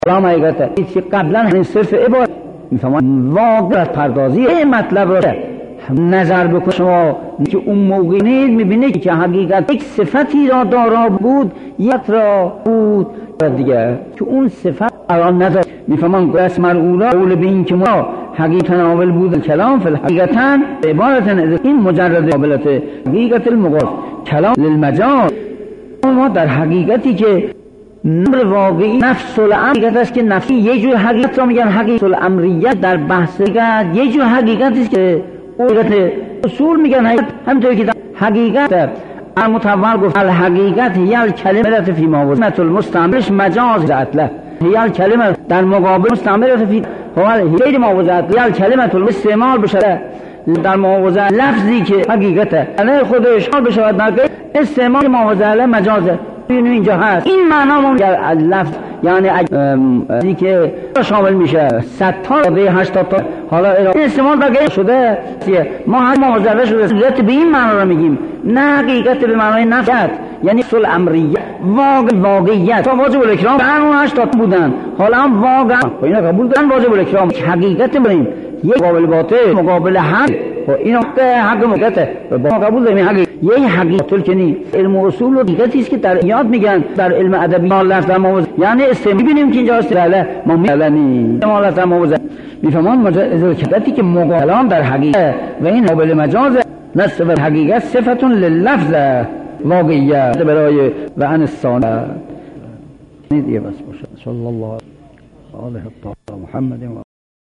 کلام حقیقت که قبلا همین صرف عبارت میفهمن واقع پردازی این مطلب را نظر بکنید شما که اون موقع نید میبینید که حقیقت یک صفتی را دارا بود یک را بود دیگه که اون صفت الان نظر میفهمن قسم الاولا قول به این که ما حقیقت ناول بود کلام فی الحقیقتا عبارتا این مجرد قابلت حقیقت المقاس کلام للمجاز ما در حقیقتی که نمر واقعی نفس الامر است که نفسی یه جور حقیقت را میگن حقیقت الامریت در بحث یه جور حقیقتی است که حقیقت اصول میگن همونطوری که حقیقت المتول گفت الحقیقت هی الکلمه فی ما وضعت المستعملش مجاز اطلق هی الکلمه در مقابل مستعمل فی غیر ما وضعت هی الکلمه الاستعمال بشه در موضع لفظی که حقیقته علی خودش حال بشود نگه استعمال موضع مجازه اینجا هست این معنا لفظ یعنی این که شامل میشه 100 تا به 80 تا حالا این استعمال بگه شده ما هم موضع شده ذات به این معنا رو میگیم نه حقیقت به معنای نفس یعنی اصل امریه واقعیت واجب الاکرام اون 80 بودن حالا هم واقعا اینا قبول دارن واجب الاکرام حقیقت بریم یک مقابل باطل مقابل حق و این حق موقته با قبول داریم حق یه حقیقت که نی علم و اصول و حقیقتی است که در یاد میگن در علم ادبی لفظ موضوع یعنی میبینیم که اینجا استدلال ما میلنی لفظ موضوع میفهمون مجاز کلمتی که مقالام در حقیقت و این قابل مجاز نصف حقیقت صفت لللفظ واقعیت برای و ان الثانه دیگه بس باشه صلی الله علیه و محمد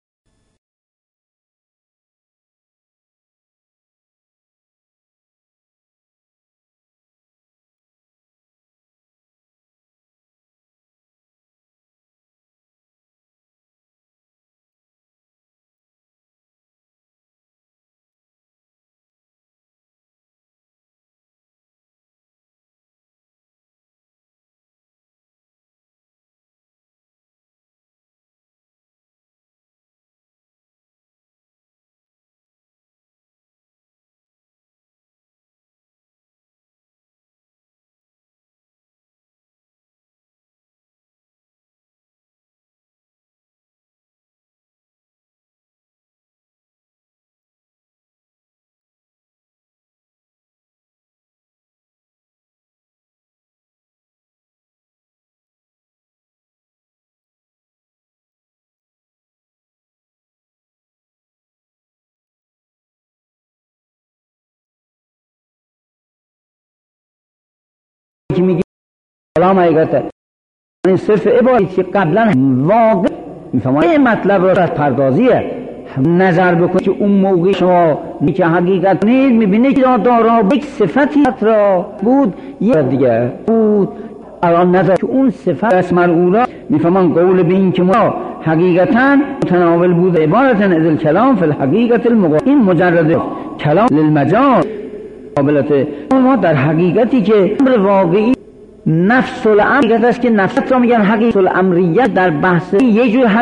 که میگه کلام حقیقت این صرف عبارت که قبلا واقع میفهمن این مطلب را پردازیه نظر بکنید که اون موقع شما که حقیقت نید میبینید که دارا یک صفتی را بود یک دیگه بود الان نظر که اون صفت اسم الاولا میفهمن قول به این که ما حقیقتا متناول بود عبارتا از الکلام فی الحقیقت المقاس این مجرد کلام للمجاز قابلت ما در حقیقتی که امر واقعی نفس الامر است که نفس را میگن حقیقت الامریت در بحث یه جور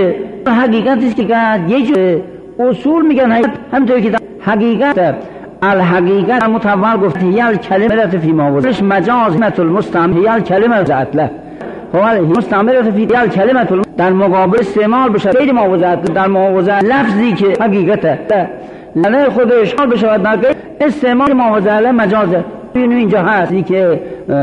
حقیقتی است که یه جور اصول میگن همونطوری که حقیقت الحقیقت المتول گفت هی الکلمه فی ما وضعش مجاز المستعمل هی الکلمه اطلق مستعمل فی الکلمه در مقابل استعمال بشه غیر ما وضعت در موضع لفظی که حقیقته علی خودش حال بشود نگه استعمال موضع مجازه اینجا هست که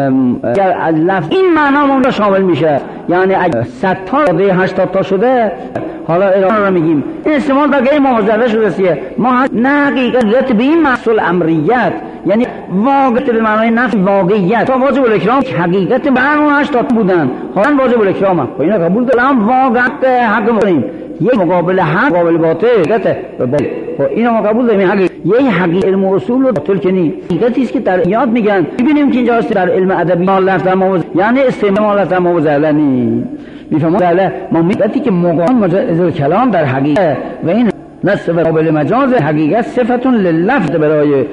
لفظ این معنا اون را شامل میشه یعنی 100 تا به 80 تا شده حالا ارائه رو میگیم این استعمال بگه موضع شده ما نه حقیقت ذات به این محصول امریت یعنی واقعیت به معنای نفس واقعیت واجب الاکرام حقیقت به اون 80 بودن حالا واجب الاکرام هم اینا قبول دارم واقعیت حق مقیم یک مقابل حق مقابل باطل اینا ما قبول داریم حق یه حقیقت علم و اصول و باطل که نی حقیقتی است که در یاد میگن ببینیم که اینجا در علم ادبی لفظ موضوع یعنی استعمال لفظ موضوع لنی میفهمون ما میگتی که مقام مجاز کلام در حقیقت و این نصف قابل مجاز حقیقت صفت لللفظ برای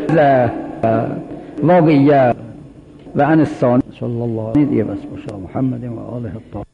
واقعیت و ان الثانه صلی الله علیه و محمد و آله الطاهرین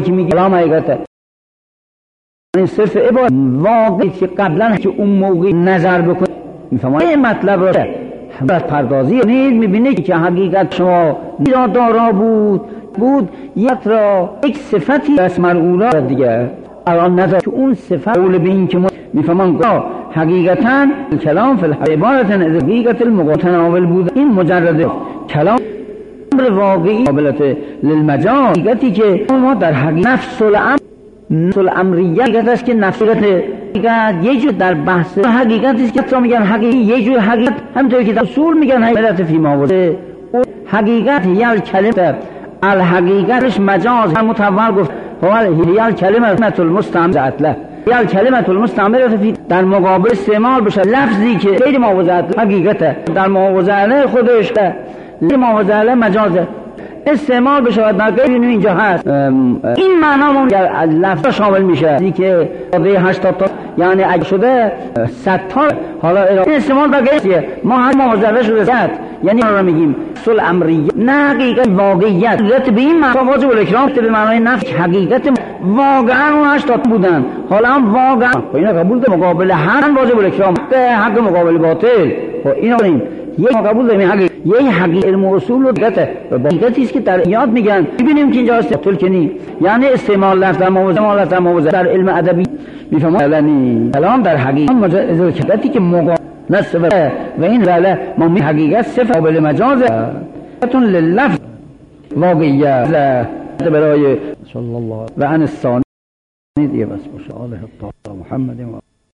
که میگه کلام حقیقته، این صرف عبارت واقعی که قبلا که اون موقع نظر بکنید میفهمید این مطلب را حضرت پردازی نید میبینه که حقیقت شما دارا بود یک صفتی اسم اولا دیگه الان نظر که اون صفت قول به این که میفهمن حقیقتا کلام فی العبارت از حقیقت المتناول بود، این مجرد کلام واقعی قابلت للمجاز، حقیقتی که ما در حقیقت نفس الامریه حقیقت است که نفسیت یه جور در بحث حقیقتی است که میگن حقیقی یه جور حقیقت همونطوری که در اصول میگن حقیقت فی ما وجه حقیقت یل کلمه الحقیقتش مجاز متول گفت یل کلمه المستعمله یل کلمه المستعمله فی در مقابل استعمال بشه لفظی که غیر موضوعات حقیقته در موضوع خودش غیر موضوع مجازه استعمال بشه در غیر اینجا هست این معنا لفظ شامل میشه چیزی که 80 تا یعنی اگه شده 100 تا حالا این استعمال در غیر ما هر موضوع شده 100 یعنی ما میگیم اصل امریه نه حقیقت واقعیت ذات به این معنا واجب الاکرام به معنای نفی حقیقت واقعا اون 80 بودن حالا هم واقعا اینا قبول ده مقابل حق واجب الاکرام حق مقابل باطل اینا داریم یک قبول داریم حق یه حقیقت علم و اصول و حقیقتی است که در یاد میگن ببینیم که اینجا استفاده کنی یعنی استعمال لفظ در موضوع در علم ادبی میفهمن کلام در حقیقت مجازاتی که موقع نصفه و این رله ما می حقیقت صفت قابل مجاز تون للفظ واقعیت برای صلی الله و عن الثانی دیگه بس باشه آله الطاهر محمد و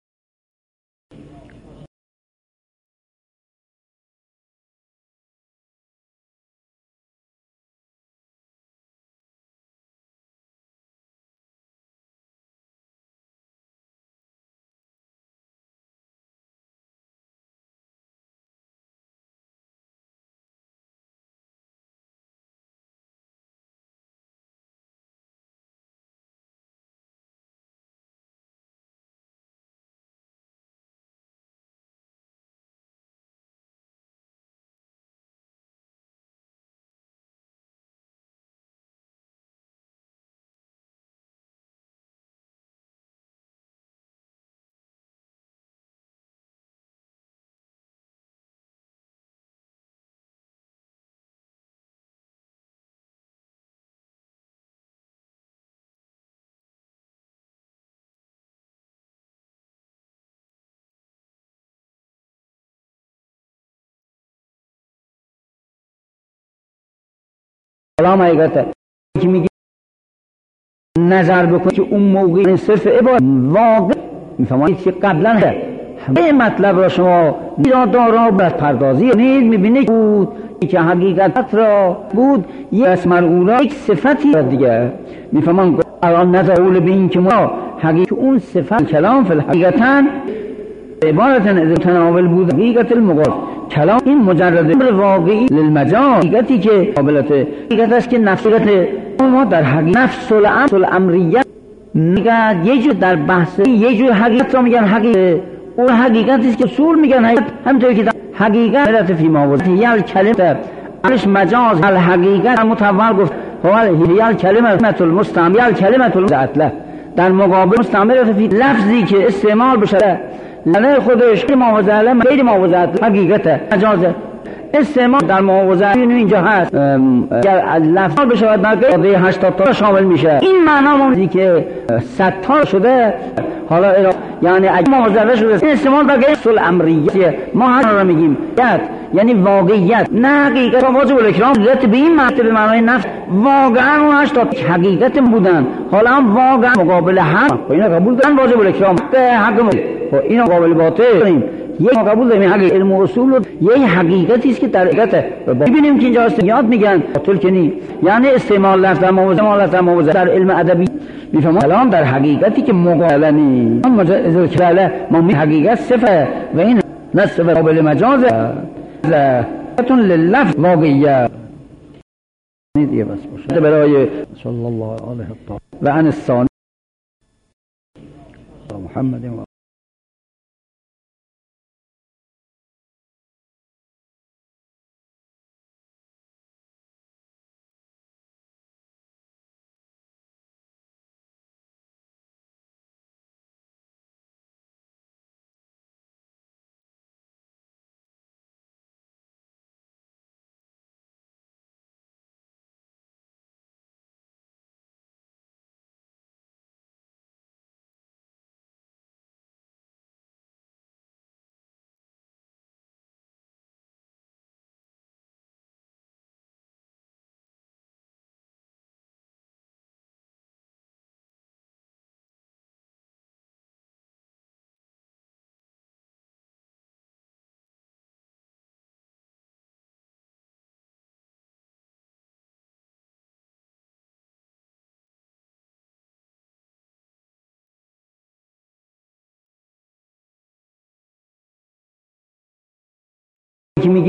کلام حقیقته که میگه نظر بکن که اون موقع صرف عبارت واقع میفهمید که قبلا این مطلب را شما دارا پردازی نید میبینه بود که حقیقت را بود یک اسم اولا یک صفتی را دیگه میفهمن الان نظر قول به این که ما حقیقت اون صفت کلام فی الحقیقتا عبارت از تناول بود حقیقت المقال کلام این مجرد واقعی للمجاز حقیقتی که قابلت حقیقت است که نفسیت ما در حقیقت نفس الامریه میگن یه جور در بحث یه جور حقیقت را میگن حقیقت اون حقیقتی است که اصول میگن حقیقت همونطوری که حقیقت فی ما وجه یل کلمه الش مجاز الحقیقت متول گفت یل کلمه المستعمله یل کلمه المستعمله در مقابل مستعمله فی لفظی که استعمال بشه نه خودش غیر موضوعات حقیقت مجازه استعمال در موضوع اینجا هست لفظ بشه در غیر 80 تا شامل میشه این معنا که 100 تا شده حالا یعنی اگه موضوع شده استعمال در غیر اصل امریه ما هر رو میگیم یعنی واقعیت نه حقیقت واجب الاکرام ذات به این مرتبه معنای نفس واقعا اون 80 حقیقت بودن حالا هم واقعا مقابل حق اینا قبول دارن واجب الاکرام حق اینا قابل باطل یک قبول داریم حق علم و اصول یه حقیقتی است که در حقیقت ببینیم که اینجا یاد میگن باطل کنی یعنی استعمال لفظ در موضوع در علم ادبی میفهمن کلام در حقیقتی که مقالنی ما می حقیقت صفه و این نصف قابل مجاز تون للفظ واقعیت دیگه بس باشه برای صلی الله علیه و عن الثانی محمد و که میگه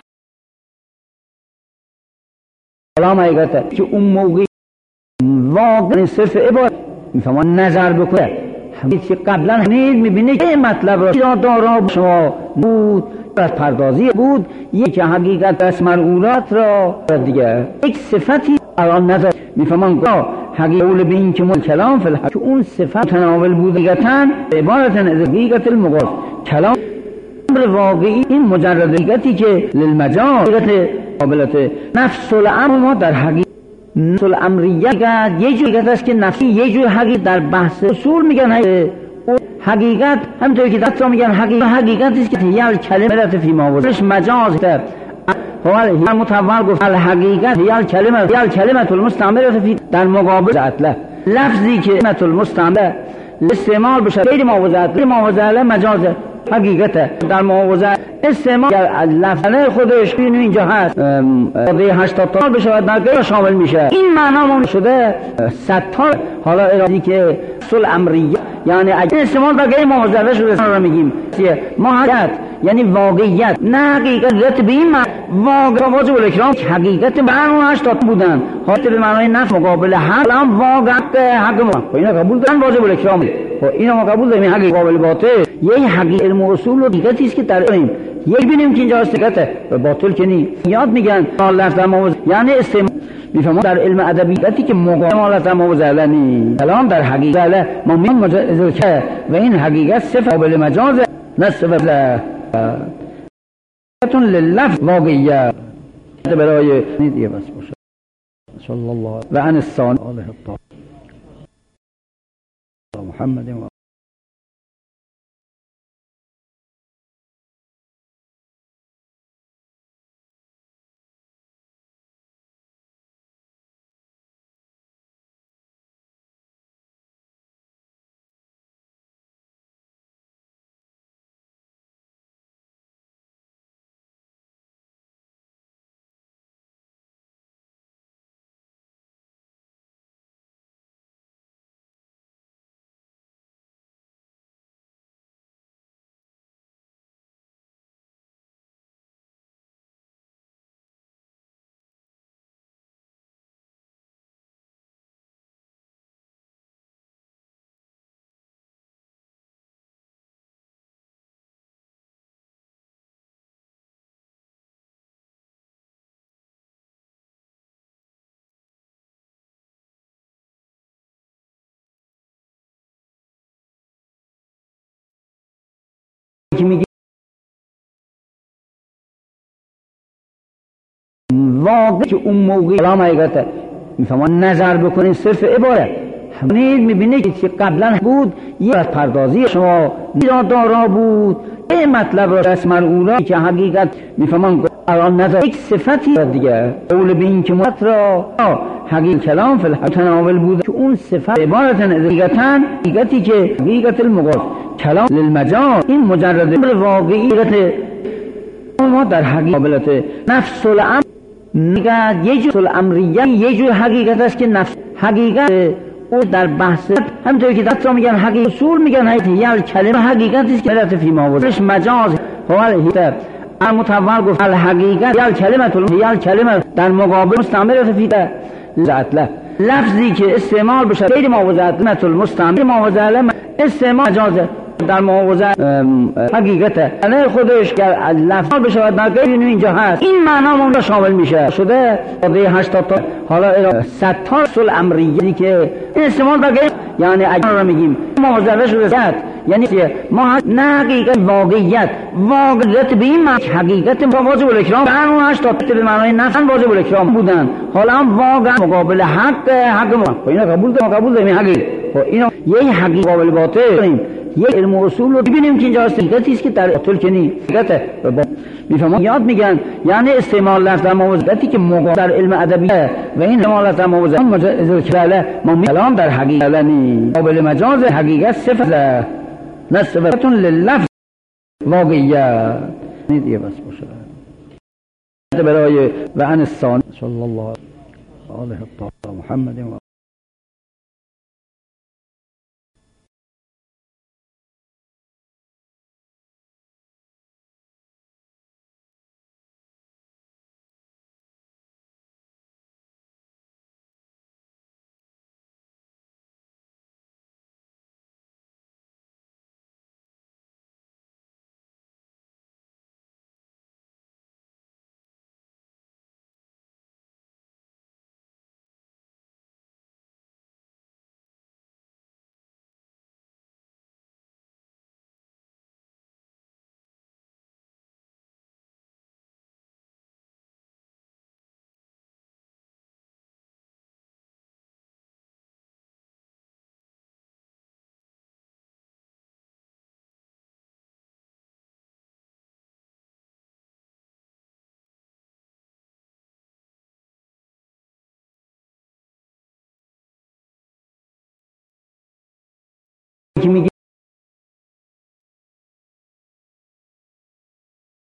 کلام حقیقته که اون موقع واقعا صرف عبارت میفهمان نظر بکنه همین که قبلا نید میبینه که مطلب را دارا شما بود پردازی بود یک حقیقت اسم مرعورات را دیگه یک صفتی الان نظر میفهمان حقیقت قول به این که کلام فلحق که اون صفت تناول بود حقیقتا عبارت از حقیقت المقاس کلام امر واقعی این مجرد حقیقتی که للمجاز حقیقت قابلت نفس الامر ما در حقیقت نفس الامریت یه جور حقیقت است که نفسی یه جور حقیقت در بحث اصول میگن حقیقت همونطوری که دستا میگن حقیقتی است که یه کلمه رفت فی ماوزش مجاز در متول گفت الحقیقت یه کلمه المستعمله فی در مقابل اطلق لفظی که کلمه المستعمله استعمال بشه غیر ماوزه مجاز حقیقت در مواضع استعمال لفظ خودش اینجا هست قضیه 80 تا بشه در غیر شامل میشه این معنا شده 100 تا حالا ارادی که اصول امریه یعنی اگه استعمال در غیر مواضع شده رو میگیم ماهیت یعنی واقعیت نه حقیقت به این واقع واجب الاکرام حقیقت برنامه 80 بودن حالت به معنای نفس مقابل حق هم واقعیت حق ما اینا قبول دارن واجب الاکرام اینا ما قبول داریم حق قابل باطل یه حقیقت علم و اصول و حقیقتی است که در علم یک ببینیم که اینجا حقیقته باطل که نی یاد میگن لفظ موضوع یعنی استعمال میفهمون در علم ادبیاتی که مقامات موضوع نی کلام در حقیقت ما میگیم مجاز که و این حقیقت صفت قابل مجاز نه صفت لللفظ واقعیت برای دیگه بس باشه صلی الله و عن الصالح علیه الطاهر محمد و که میگه واقع که اون موقع کلام حقیقته میفهمان نظر بکنین صرف عبارت همین میبینه که قبلا بود یه پردازی شما دارا بود این مطلب را اسم مرعورات که حقیقت میفهمان الان نظر یک صفتی دیگه قول به این که مطلب را حقیقت کلام فلحق تناول بود که اون صفت عبارت از حقیقتی که حقیقت المقاس کلام للمجاز این مجرد امر واقعی حقیقت ما در حقیقت قابلت نفس الامر یه جور امریه یه جور حقیقت است که نفس حقیقت او در بحث همونطوری که دستا میگن حقیقت اصول میگن یه کلمه حقیقتی است که رفت فی ماوزش مجاز متول گفت الحقیقت یه کلمه در مقابل مستعمله فی اطلق لفظی که استعمال بشه غیر مواضعت المستعمل مواضع استعمال مجازه در مواضع حقیقت نه خودش که لفظ بشه در غیر اینجا هست این معنا اونجا شامل میشه شده قضیه 80 تا حالا 100 تا اصول امریه که این استعمال در غیر یعنی اگر رو میگیم مواضع شده یعنی ما نه حقیقت واقعیت به این معنی حقیقت واجب الاکرام برنامه 80 به معنای نفس واجب الاکرام بودن حالا هم واقعا مقابل حق ما اینا قبول داریم حقیقت اینا یه حقیقت قابل باطل داریم یه علم و اصول رو ببینیم که اینجا حقیقتی است که در باطل که نی میفهمون یاد میگن یعنی استعمال لفظ موضوعاتی که در علم ادبیات و این استعمال لفظ موضوع مجاز کلام ما کلام در حقیقت نی قابل مجاز حقیقت صفت نه صفت لللفظ واقعیت دیگه بس باشه برای و عن الصالح صلی الله علیه الطاهر محمد و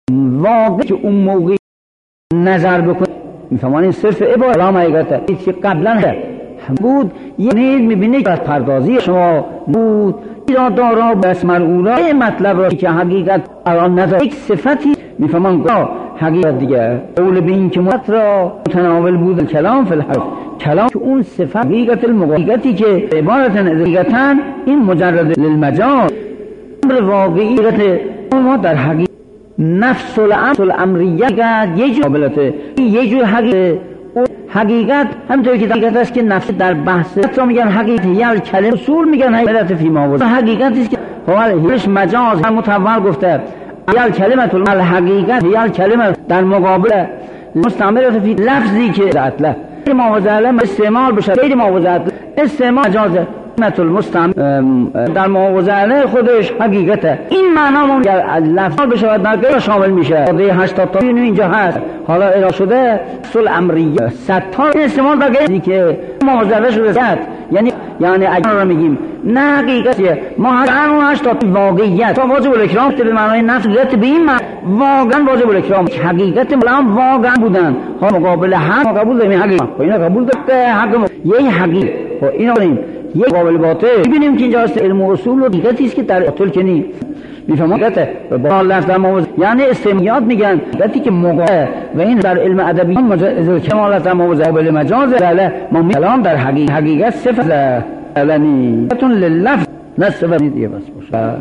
واقع که اون موقع نظر بکنید میفهمانی این صرف عبارت کلام حقیقته که قبلا بود یه نید میبینید از پردازی شما بود ایراد دارا بس مرعورا این مطلب را که حقیقت الان نظر یک صفتی میفهمان حقیقت دیگه قول به این که مطلب را متناول بود کلام فی الحرف کلام که اون صفت حقیقت المقایقتی که عبارت حقیقتا این مجرد للمجاز امر واقعی ما در حقیقت نفس الامریت یه جور قابلته یه جور حقیقت همونطور که حقیقت است که نفس در بحث را میگن حقیقت یا کلمه اصول میگن حقیقت فی ما وضع حقیقت است که هیچ مجاز متول گفته یا کلمه الحقیقت یا کلمه در مقابل مستعمل فی لفظی که اطلاق ما وضع استعمال بشه غیر ما وضع استعمال مجازه المستعمل در موضع خودش حقیقته این معنا مون لفظ بشه در غیر شامل میشه قضیه 80 تا اینجا هست حالا ارائه شده اصل امریه 100 تا استعمال در غیر که موضع شده 100 یعنی اگر رو میگیم نه حقیقتیه ما هر 80 تا واقعیت تا واجب الاکرام به معنای نفس ذات به این واقعا واجب الاکرام حقیقت ملام واقعا بودن ها مقابل حق قبول داریم حقیقت اینا قبول داره حق یه حقیقت اینا داریم یک قابل باطل ببینیم که اینجا علم و اصول و حقیقتی است که در باطل که نیست میفهمید حقیقت با لفظ در موضوع یعنی استعمالیات میگن حقیقتی که مقابل و این در علم ادبی مجاز کمالات در موضوع قابل مجاز بله ما کلام در حقیقت صفت علنی تون للفظ نصف دیگه بس باشه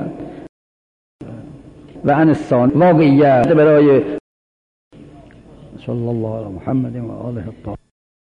و عن الثاني واقعیت برای صلی الله علی محمد و آله الطاهرین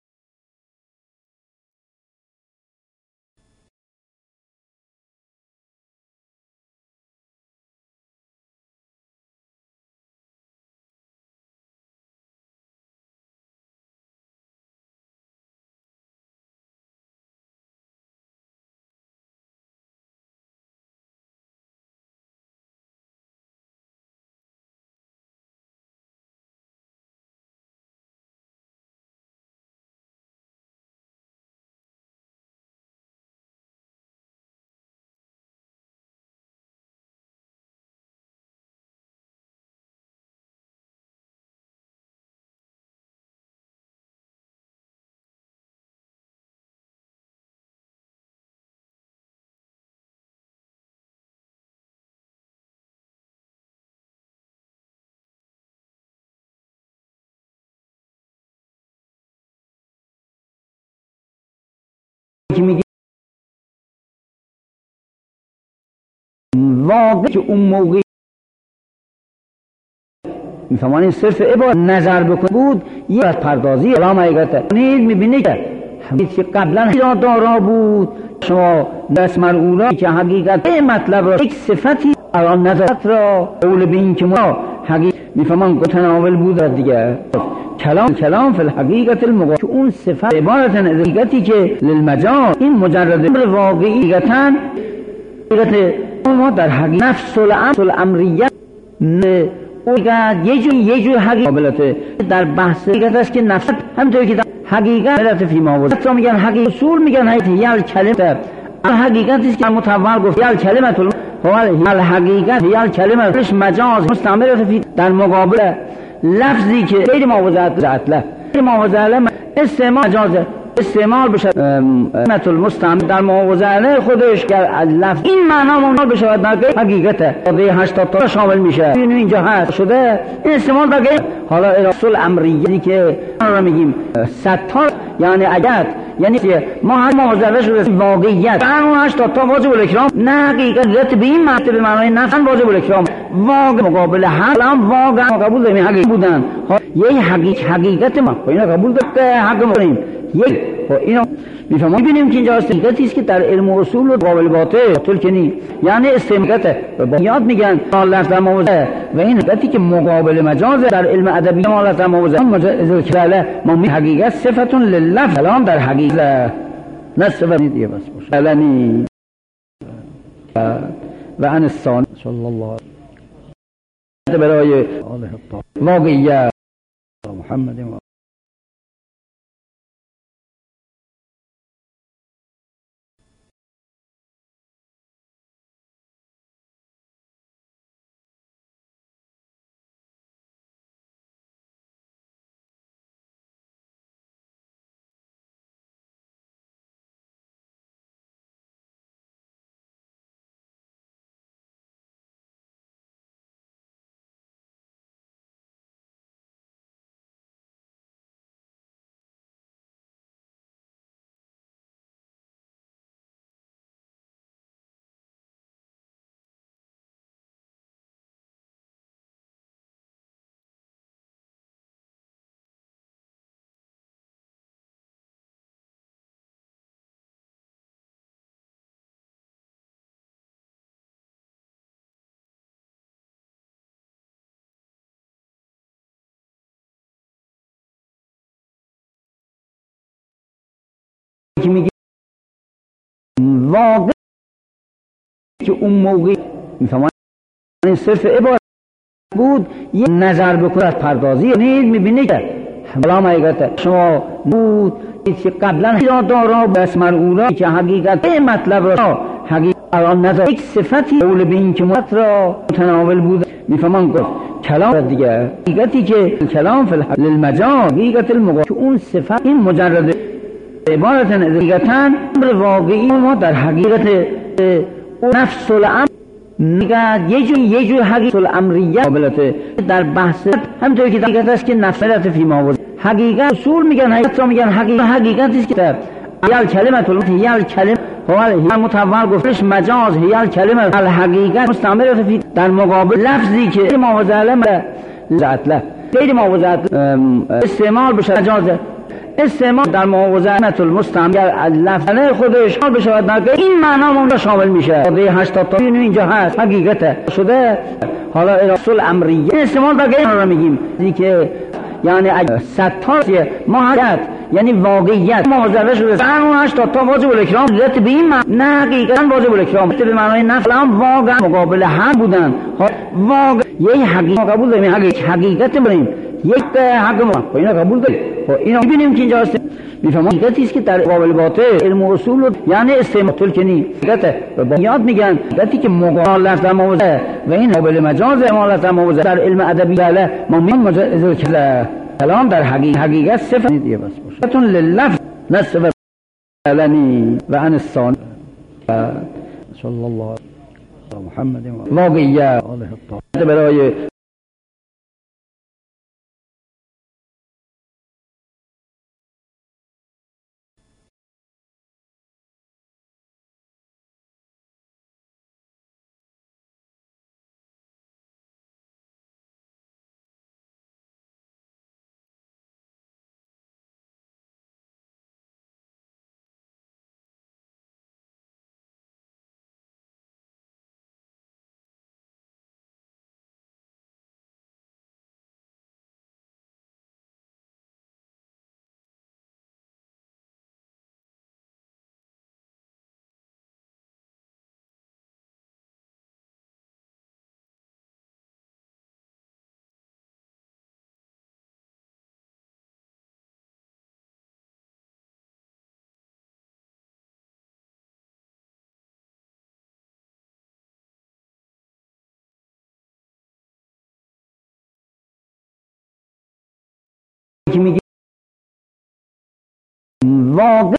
که میگه واقع که اون موقع میفهمانی صرف عبارت نظر بکن بود یه پردازی کلام حقیقته نید میبینه که حدیث قبلا ایراد دارا بود شما دست مرعورا که حقیقت این مطلب را یک صفتی الان نظرت را قول به این که ما حقیقت میفهمان متناول بود دیگه کلام فی الحقیقت المقایقه که اون صفت عبارت حقیقتی که للمجاز این مجرد امر واقعی حقیقتا ما در حقیقت نفس الامریت یه جور حقیقت در بحث حقیقت است که نفس همونطور که حقیقت علت فی ما وضع میگن حقیقت اصول میگن یا کلمه حقیقت است که متول گفت یا کلمه الحقیقت یا کلمه مجاز مستعمل فی در مقابل لفظی که غیر ما وضع اطلاق غیر ما وضع استعمال مجازه استعمال بشه مت المستعمل در موضع خودش که لفظ این معنا مونال بشه در حقیقته قضیه 80 تا شامل میشه اینجا هست شده این استعمال در حالا اصل امریه که ما میگیم 100 تا یعنی اگر یعنی ما هر موضع شده واقعیت هر 80 تا واجب الاکرام نه حقیقت به این معنی به معنای نفس واجب الاکرام واقع مقابل حق هم واقعا قبول داریم حقیقت بودن یه حقیقت ما اینا قبول داره حق ما یک اینو میبینیم که اینجا حقیقتی است که در علم و اصول و قابل باطل که نیست یعنی استعمالات یاد میگن لفظ در موضع و این حقیقتی که مقابل مجاز در علم ادبی لفظ در موضع مجاز کله ما حقیقت صفتون للفظ کلام در حقیقت نصف دیگه بس باشه علنی و عن الثاني صلی الله علیه برای آله الطاهرین واقعیت محمد که میگه واقع که اون موقع میفهمن صرف عبارت بود یه نظر بکنه از پردازی نید میبینه که حالا حقیقت شما بود که قبلا دارا بس مرعورا که حقیقت مطلب را حقیقت الان نظر یک صفتی اول به این که را متناول بود میفهمن گفت کلام دیگه حقیقتی که کلام فی المجاز حقیقت المقام که اون صفت این مجرد عبارت حقیقتا امر واقعی ما در حقیقت نفس الامر نگاه یه جور حقیقت الامریه قابلته در بحث همونطوری که حقیقت است که نفسیت فی ما وجود حقیقت اصول میگن حقیقتی است که در هیال کلمه هو متول گفتش مجاز هیال کلمه الحقیقت مستعمره فی در مقابل لفظی که معوضه له غیر معوضه استعمال بشه مجاز استعمال در معوضه المستعمل لفظ خودش حال بشه در این معنا اون شامل میشه 80 تا اینجا هست حقیقت شده حالا اصول امریه استعمال در غیر رو میگیم که یعنی ستار ماهیت یعنی واقعیت معوضه شده اون 80 تا واجب الاکرام ذات به این نه حقیقتا واجب الاکرام به معنای نفل هم واقعا مقابل هم بودن واقع یه حقیقت قبول داریم حقیقت بریم یک حق ما اینا قبول داریم اینا میبینیم که اینجا هست میفهمم حقیقتی است که در قابل باطل علم و اصول یعنی استعمال کنی حقیقت یاد میگن حقیقتی که مقالت در موضع و این قابل مجاز مقالت در موضع در علم ادبی له ما مجاز کلام در حقیقت صفت دیگه بس باشه تون للفظ نصف علنی و عن الثاني صلی الله علی محمد واقعیه علیه الطاهر برای که میگه واقع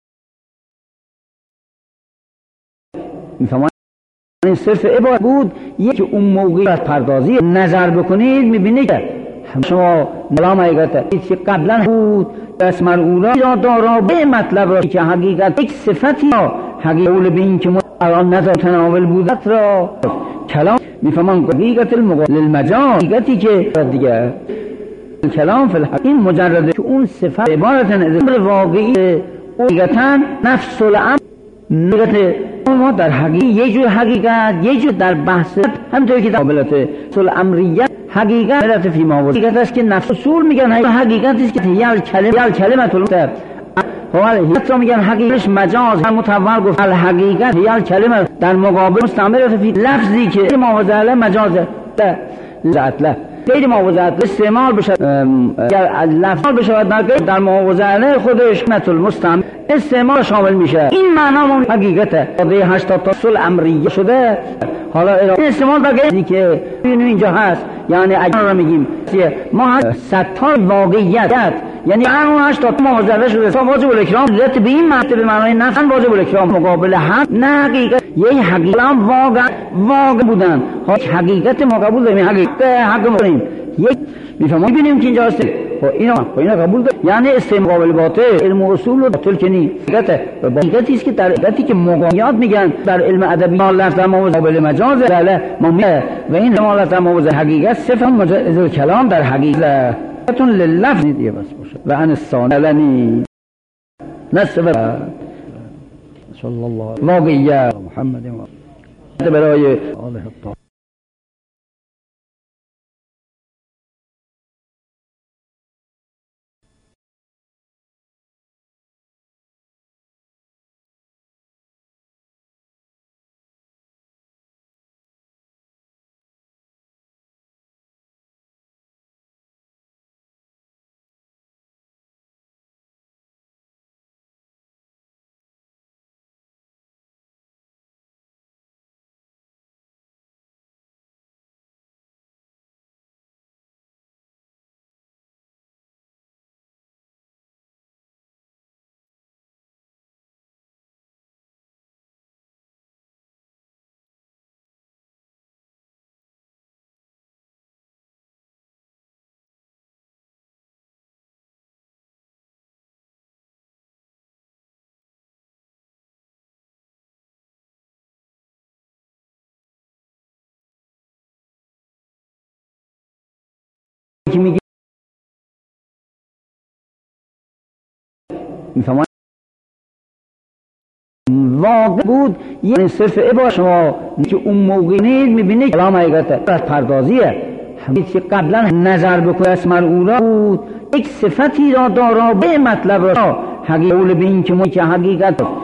میفهمن صرف عبارت بود یک اون موقعی از پردازی نظر بکنید میبینید که شما ملام حقیقت که قبلا بود بس مرعورا دارا به مطلب را که حقیقت یک صفتی حقیقت اول به این که الان نظر تناول بودت را کلام میفهمن حقیقت المقام للمجاز حقیقتی که دیگه کلام فی الحق این مجرد که اون صفت عبارت امر واقعی حقیقتا نفس الامر نگت ما در حقیقت یه جور حقیقت یه جور در بحث همونطوری که قابلت اصول امریت حقیقت فی ما وجود حقیقت است که نفس اصول میگن حقیقت است که هیال کلمه حتی میگن حقیقتش مجاز متول گفت الحقیقت هیال کلمه در مقابل مستعمره فی لفظی که معوضه له مجازه له غیر معوضه استعمال بشه اگر لفظ بشه در معوضه خودش مثل مستعمل استعمال شامل میشه این معنا حقیقته 80 تا اصول امریه شده حالا استعمال در غیر که اینجا هست یعنی اگر رو میگیم ما ستار واقعیت یعنی اون 80 معوضه شده واجب الاکرام ذات به این معنای نفس واجب الاکرام مقابل هم نه حقیقت یه حقیقت واقع بودن حقیقت ما قبول داریم حق ما یک میفهمیم ببینیم که اینجا هست اینا قبول داریم یعنی استعمال قابل باطل علم و اصول رو باطل کنی حقیقتی است که در حقیقتی که مقایات میگن در علم ادبی لفظ در موضع قابل مجاز و این مالت در موضع حقیقت صفت مجاز کلام در حقیقت تون للفظ دیگه بس باشه و عن الثاني علنی نصف صلی الله واقعیه محمد برای علیه الطاهر میفهمید واقع بود. یعنی صرف عبارت شما که اون موقع نید میبینید کلام حقیقت پردازیه همین که قبلا نظر بکنه اسم اولا بود یک صفتی را دارا به مطلب را حقیقت به این که حقیقت